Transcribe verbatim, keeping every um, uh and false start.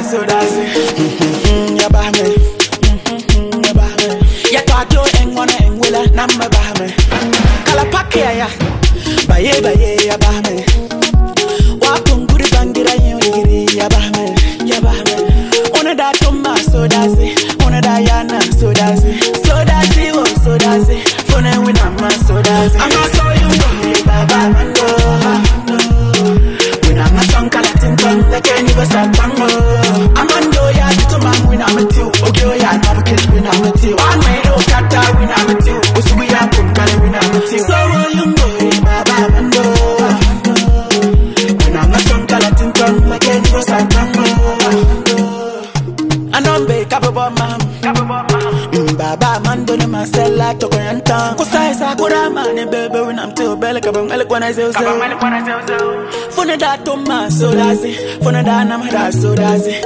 so does it. Ya bahme, ya bahme. Ya tato engwana engwela nama bahme. Kala pake ya, baye baye ya bahme. Wakunguri bangira yuri ya bahme, ya bahme. Ona da toma so does it, ona da yana so does it, so does it, oh so does it. Fune wina ma so does it. I'm not so you know, baba mando. When I'm a song kala tinton, like any was a tango. I'm ando ya to man when I'm a two, okay ya never catch when I'm a two. I made no kata when I'm a two, was we are put kala when I'm a two. So you know, baba mando. When I'm a song kala tinton, like any was a tango. I know be capable man, baba mando ne masela to koyanta. Kusa isa kura mane baby when I'm too belly kabang alikwana zeu zeu. Funa da toma so dazi, funa da nama da so dazi.